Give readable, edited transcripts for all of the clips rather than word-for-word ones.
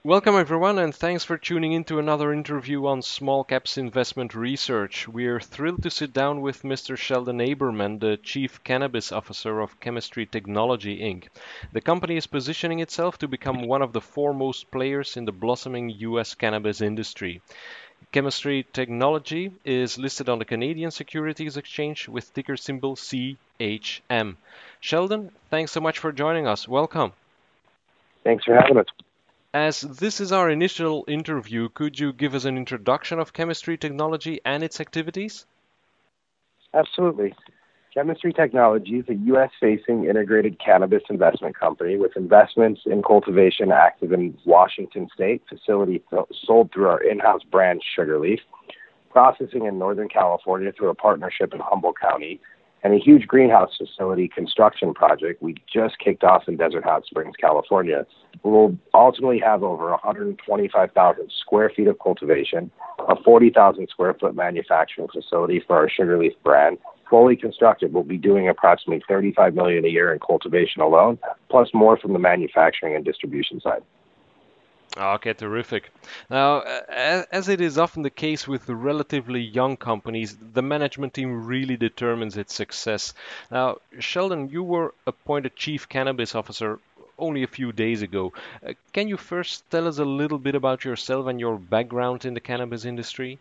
Welcome, everyone, and thanks for tuning in to another interview on Small Caps Investment Research. We're thrilled to sit down with Mr. Sheldon Aberman, the Chief Cannabis Officer of Chemistry Technology Inc. The company is positioning itself to become one of the foremost players in the blossoming US cannabis industry. Chemistry Technology is listed on the Canadian Securities Exchange with ticker symbol CHM. Sheldon, thanks so much for joining us. Welcome. Thanks for having us. As this is our initial interview, could you give us an introduction of Chemistry Technology and its activities? Absolutely. Chemistry Technology is a U.S.-facing integrated cannabis investment company with investments in cultivation active in Washington State, facility sold through our in-house brand Sugarleaf, processing in Northern California through a partnership in Humboldt County, and a huge greenhouse facility construction project we just kicked off in Desert Hot Springs, California. We'll ultimately have over 125,000 square feet of cultivation, a 40,000 square foot manufacturing facility for our Sugarleaf brand. Fully constructed, we'll be doing approximately $35 million a year in cultivation alone, plus more from the manufacturing and distribution side. Okay, terrific. Now, as it is often the case with the relatively young companies, the management team really determines its success. Now, Sheldon, you were appointed Chief Cannabis Officer only a few days ago. Can you first tell us a little bit about yourself and your background in the cannabis industry?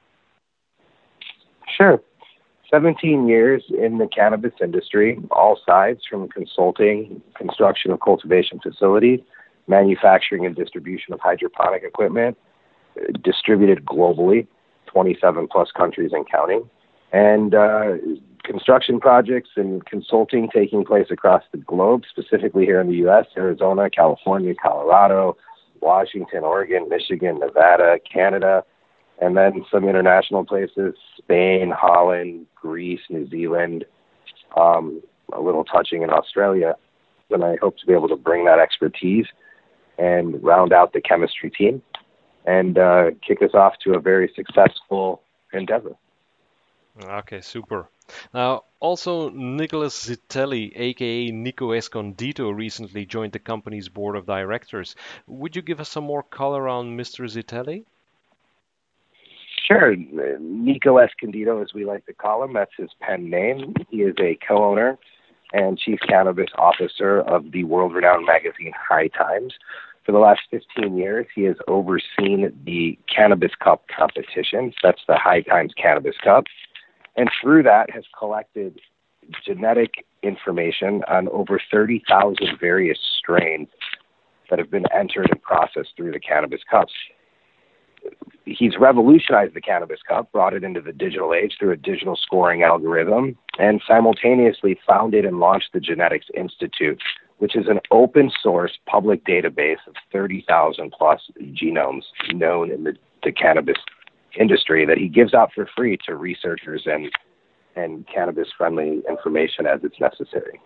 Sure. 17 years in the cannabis industry, all sides from consulting, construction of cultivation facilities, manufacturing and distribution of hydroponic equipment, distributed globally, 27 plus countries and counting, and construction projects and consulting taking place across the globe, specifically here in the U.S., Arizona, California, Colorado, Washington, Oregon, Michigan, Nevada, Canada, and then some international places, Spain, Holland, Greece, New Zealand, a little touching in Australia. And I hope to be able to bring that expertise and round out the chemistry team and kick us off to a very successful endeavor. Okay, super. Now, also Nicholas Zitelli, aka Nico Escondido, recently joined the company's board of directors. Would you give us some more color on Mr. Zitelli? Sure. Nico Escondido, as we like to call him, that's his pen name. He is a co-owner and chief cannabis officer of the world-renowned magazine High Times. For the last 15 years, he has overseen the Cannabis Cup competition. That's the High Times Cannabis Cup. And through that has collected genetic information on over 30,000 various strains that have been entered and processed through the Cannabis Cups. He's revolutionized the Cannabis Cup, brought it into the digital age through a digital scoring algorithm, and simultaneously founded and launched the Genetics Institute, which is an open source public database of 30,000 plus genomes known in the cannabis industry that he gives out for free to researchers and cannabis-friendly information as it's necessary.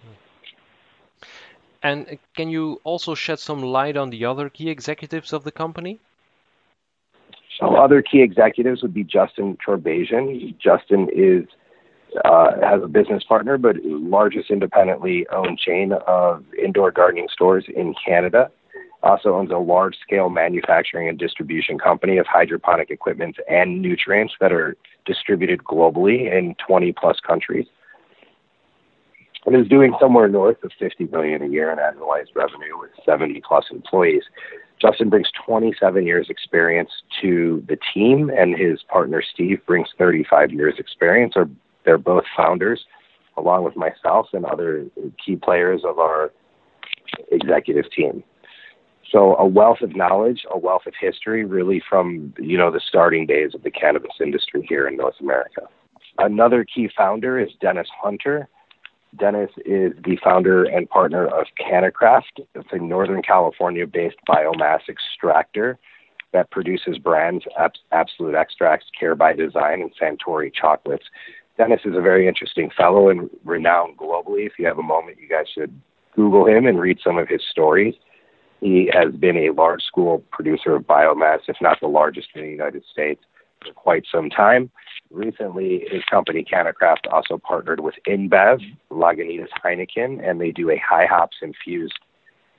And can you also shed some light on the other key executives of the company? So other key executives would be Justin Torbazian. Justin has a business partner, but largest independently owned chain of indoor gardening stores in Canada. Also owns a large-scale manufacturing and distribution company of hydroponic equipment and nutrients that are distributed globally in 20-plus countries. And is doing somewhere north of $50 million a year in annualized revenue with 70-plus employees. Justin brings 27 years experience to the team, and his partner Steve brings 35 years experience. They're both founders, along with myself and other key players of our executive team. So a wealth of knowledge, a wealth of history, really from the starting days of the cannabis industry here in North America. Another key founder is Dennis Hunter. Dennis is the founder and partner of CannaCraft. It's a Northern California-based biomass extractor that produces brands Absolute Extracts, Care by Design, and Santori chocolates. Dennis is a very interesting fellow and renowned globally. If you have a moment, you guys should Google him and read some of his stories. He has been a large scale producer of biomass, if not the largest in the United States, for quite some time. Recently, his company, CannaCraft, also partnered with InBev, Lagunitas Heineken, and they do a high hops infused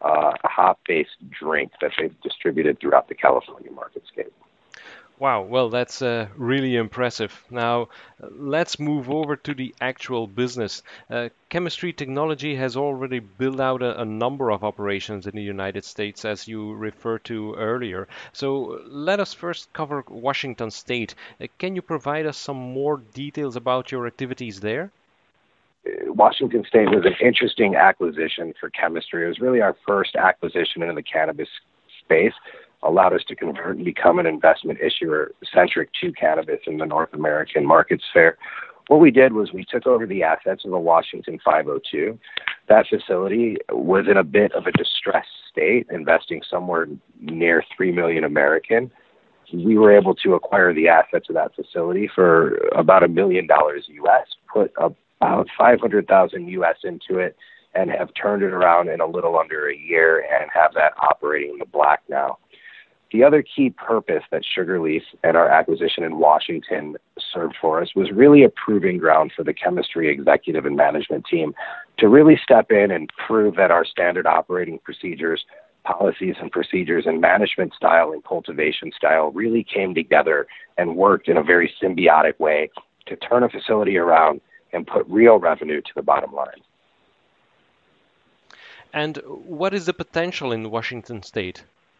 hop-based drink that they've distributed throughout the California marketscape. Wow, well, that's really impressive. Now, let's move over to the actual business. Chemistry Technology has already built out a number of operations in the United States, as you referred to earlier. So let us first cover Washington State. Can you provide us some more details about your activities there? Washington State was an interesting acquisition for chemistry. It was really our first acquisition into the cannabis space, allowed us to convert and become an investment issuer centric to cannabis in the North American market sphere. What we did was we took over the assets of the Washington 502. That facility was in a bit of a distressed state, investing somewhere near 3 million American. We were able to acquire the assets of that facility for about $1 million US, put about 500,000 US into it, and have turned it around in a little under a year and have that operating in the black now. The other key purpose that Sugarleaf and our acquisition in Washington served for us was really a proving ground for the chemistry executive and management team to really step in and prove that our standard operating procedures, policies and procedures, and management style and cultivation style really came together and worked in a very symbiotic way to turn a facility around and put real revenue to the bottom line. And what is the potential in Washington State?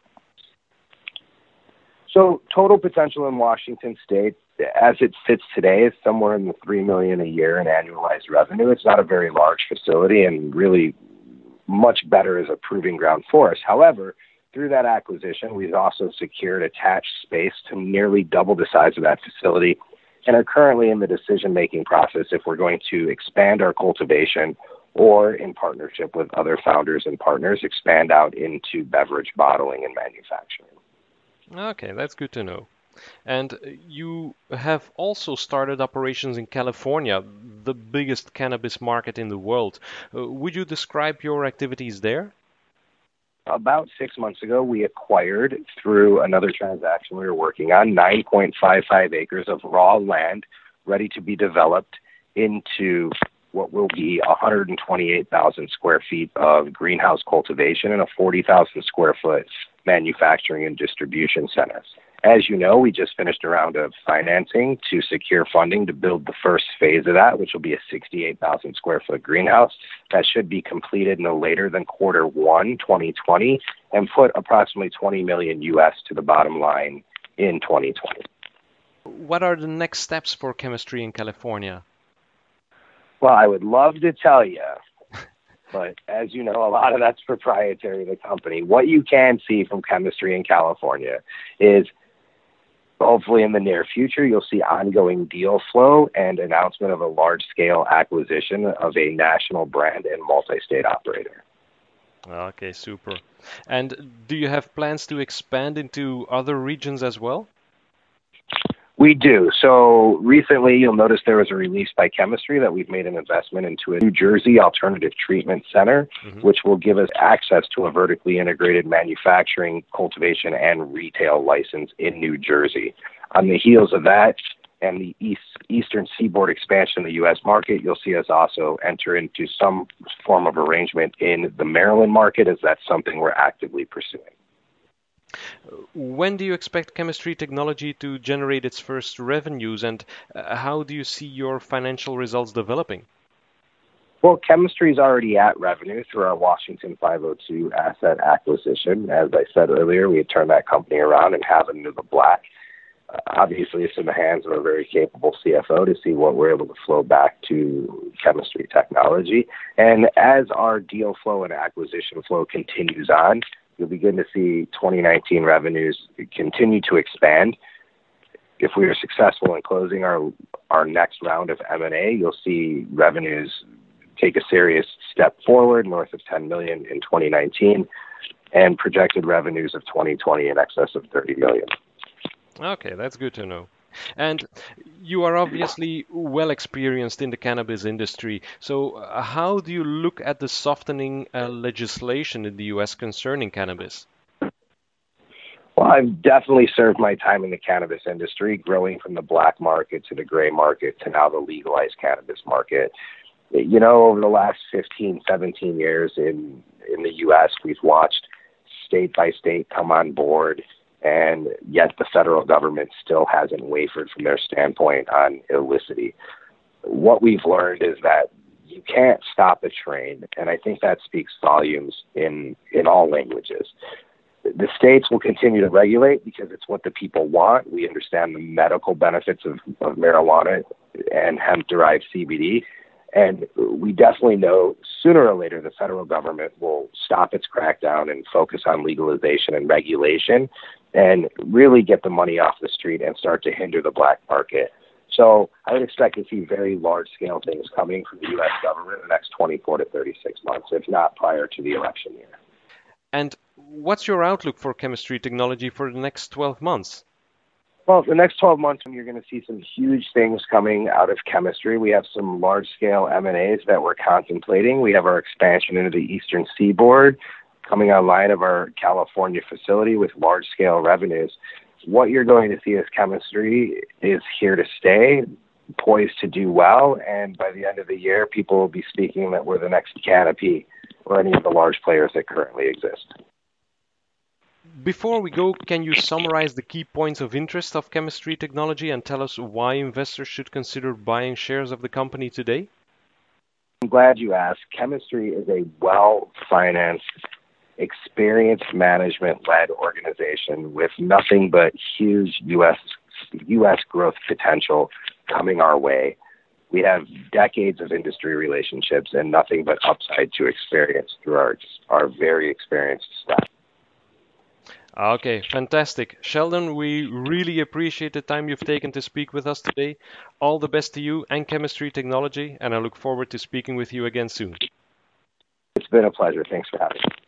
So total potential in Washington State, as it sits today, is somewhere in the $3 million a year in annualized revenue. It's not a very large facility and really much better as a proving ground for us. However, through that acquisition, we've also secured attached space to nearly double the size of that facility and are currently in the decision-making process if we're going to expand our cultivation or, in partnership with other founders and partners, expand out into beverage bottling and manufacturing. Okay, that's good to know. And you have also started operations in California, the biggest cannabis market in the world. Would you describe your activities there? About 6 months ago, we acquired, through another transaction we were working on, 9.55 acres of raw land ready to be developed into what will be 128,000 square feet of greenhouse cultivation and a 40,000 square foot manufacturing and distribution center. As you know, we just finished a round of financing to secure funding to build the first phase of that, which will be a 68,000 square foot greenhouse that should be completed no later than Q1 2020 and put approximately 20 million US to the bottom line in 2020. What are the next steps for chemistry in California? Well, I would love to tell you, but as you know, a lot of that's proprietary to the company. What you can see from chemistry in California is hopefully in the near future, you'll see ongoing deal flow and announcement of a large-scale acquisition of a national brand and multi-state operator. Okay, super. And do you have plans to expand into other regions as well? We do. So recently, you'll notice there was a release by Chemistry that we've made an investment into a New Jersey Alternative Treatment Center, which will give us access to a vertically integrated manufacturing, cultivation, and retail license in New Jersey. On the heels of that and the Eastern Seaboard expansion in the U.S. market, you'll see us also enter into some form of arrangement in the Maryland market, as that's something we're actively pursuing. When do you expect Chemistry Technology to generate its first revenues, and how do you see your financial results developing? Well, Chemistry is already at revenue through our Washington 502 asset acquisition. As I said earlier, we had turned that company around and have it into the black. Obviously, it's in the hands of a very capable CFO to see what we're able to flow back to Chemistry Technology. And as our deal flow and acquisition flow continues on, you'll begin to see 2019 revenues continue to expand. If we are successful in closing our next round of M&A, you'll see revenues take a serious step forward, north of 10 million in 2019, and projected revenues of 2020 in excess of 30 million. Okay, that's good to know. And you are obviously well experienced in the cannabis industry. So how do you look at the softening legislation in the U.S. concerning cannabis? Well, I've definitely served my time in the cannabis industry, growing from the black market to the gray market to now the legalized cannabis market. Over the last 15, 17 years in the U.S., we've watched state by state come on board, and yet the federal government still hasn't wavered from their standpoint on illicity. What we've learned is that you can't stop a train, and I think that speaks volumes in all languages. The states will continue to regulate because it's what the people want. We understand the medical benefits of marijuana and hemp-derived CBD, and we definitely know sooner or later the federal government will stop its crackdown and focus on legalization and regulation and really get the money off the street and start to hinder the black market. So I would expect to see very large-scale things coming from the U.S. government in the next 24 to 36 months, if not prior to the election year. And what's your outlook for chemistry technology for the next 12 months? Well, the next 12 months, you're going to see some huge things coming out of chemistry. We have some large-scale M&As that we're contemplating. We have our expansion into the Eastern Seaboard, coming online of our California facility with large-scale revenues. What you're going to see as chemistry is here to stay, poised to do well, and by the end of the year, people will be speaking that we're the next Canopy or any of the large players that currently exist. Before we go, can you summarize the key points of interest of chemistry technology and tell us why investors should consider buying shares of the company today? I'm glad you asked. Chemistry is a well-financed, experienced management-led organization with nothing but huge U.S. growth potential coming our way. We have decades of industry relationships and nothing but upside to experience through our very experienced staff. Okay, fantastic. Sheldon, we really appreciate the time you've taken to speak with us today. All the best to you and chemistry technology, and I look forward to speaking with you again soon. It's been a pleasure. Thanks for having me.